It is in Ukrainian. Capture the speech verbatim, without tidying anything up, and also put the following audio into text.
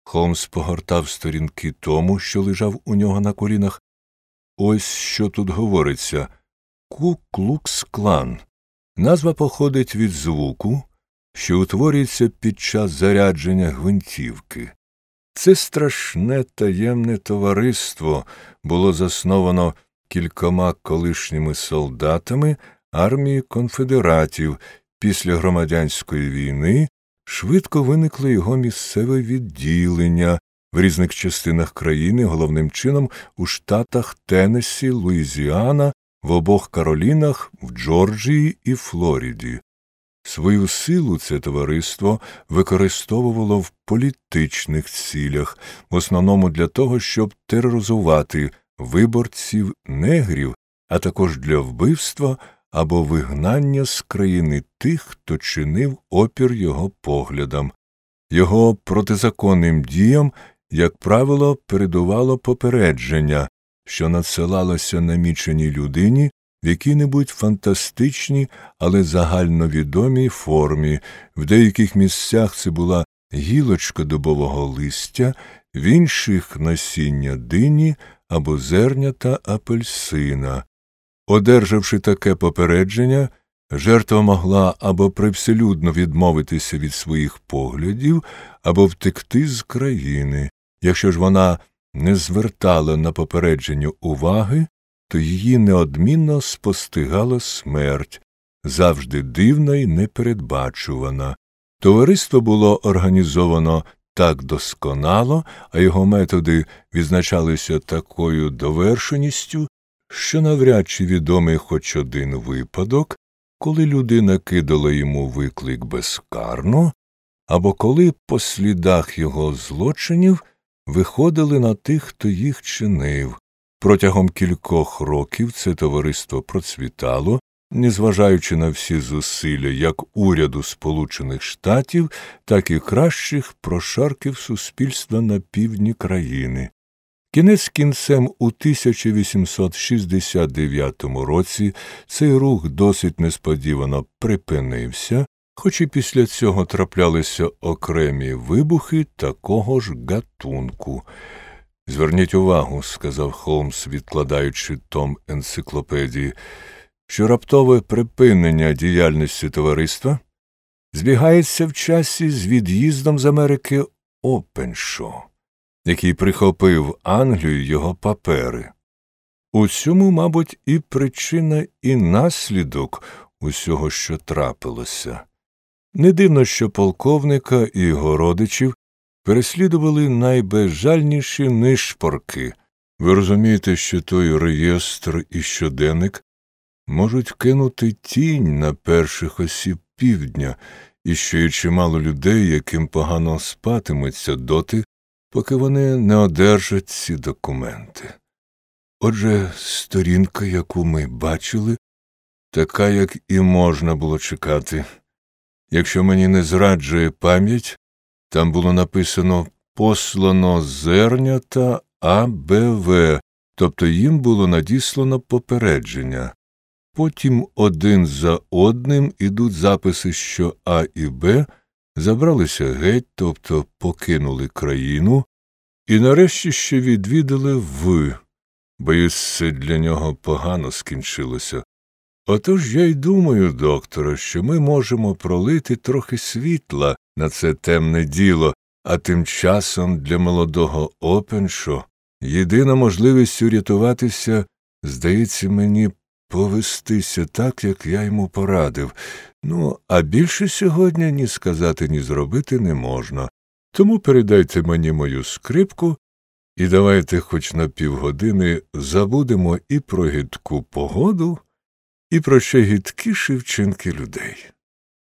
Холмс погортав сторінки тому, що лежав у нього на колінах. Ось що тут говориться. Ку-клукс-клан. Назва походить від звуку, що утворюється під час зарядження гвинтівки. Це страшне таємне товариство було засновано кількома колишніми солдатами армії конфедератів. Після громадянської війни швидко виникло його місцеве відділення в різних частинах країни, головним чином у штатах Теннессі, Луїзіана, в обох Каролінах, в Джорджії і Флориді. Свою силу це товариство використовувало в політичних цілях, в основному для того, щоб тероризувати виборців негрів, а також для вбивства або вигнання з країни тих, хто чинив опір його поглядам. Його протизаконним діям, як правило, передувало попередження, що надсилалося наміченій людині в якій-небудь фантастичній, але загальновідомій формі. В деяких місцях це була гілочка дубового листя, в інших – насіння дині або зернята апельсина. Одержавши таке попередження, жертва могла або привселюдно відмовитися від своїх поглядів, або втекти з країни. Якщо ж вона не звертала на попередження уваги, то її неодмінно спостигала смерть, завжди дивна і непередбачувана. Товариство було організовано так досконало, а його методи відзначалися такою довершеністю, що навряд чи відомий хоч один випадок, коли людина кидала йому виклик безкарно, або коли по слідах його злочинів виходили на тих, хто їх чинив. Протягом кількох років це товариство процвітало, незважаючи на всі зусилля як уряду Сполучених Штатів, так і кращих прошарків суспільства на півдні країни. Кінець кінцем у тисяча вісімсот шістдесят дев'ятому році цей рух досить несподівано припинився, хоч і після цього траплялися окремі вибухи такого ж гатунку. «Зверніть увагу», – сказав Холмс, відкладаючи том енциклопедії, що раптове припинення діяльності товариства збігається в часі з від'їздом з Америки Опеншо, який прихопив Англію його папери. У цьому, мабуть, і причина, і наслідок усього, що трапилося. Не дивно, що полковника і його родичів переслідували найбезжальніші нишпорки. Ви розумієте, що той реєстр і щоденник можуть кинути тінь на перших осіб півдня, і що є чимало людей, яким погано спатиметься доти, поки вони не одержать ці документи. Отже, сторінка, яку ми бачили, така, як і можна було чекати. Якщо мені не зраджує пам'ять, там було написано «послано зернята А Б В», тобто їм було надіслано попередження. Потім один за одним ідуть записи, що А і Б забралися геть, тобто покинули країну, і нарешті ще відвідали В. Боюсь, це для нього погано скінчилося. Отож я й думаю, докторе, що ми можемо пролити трохи світла на це темне діло, а тим часом для молодого Опеншо єдина можливість урятуватися, здається мені, повестися так, як я йому порадив. Ну, а більше сьогодні ні сказати, ні зробити не можна. Тому передайте мені мою скрипку і давайте хоч на півгодини забудемо і про гидку погоду, і про ще гидкіші вчинки людей.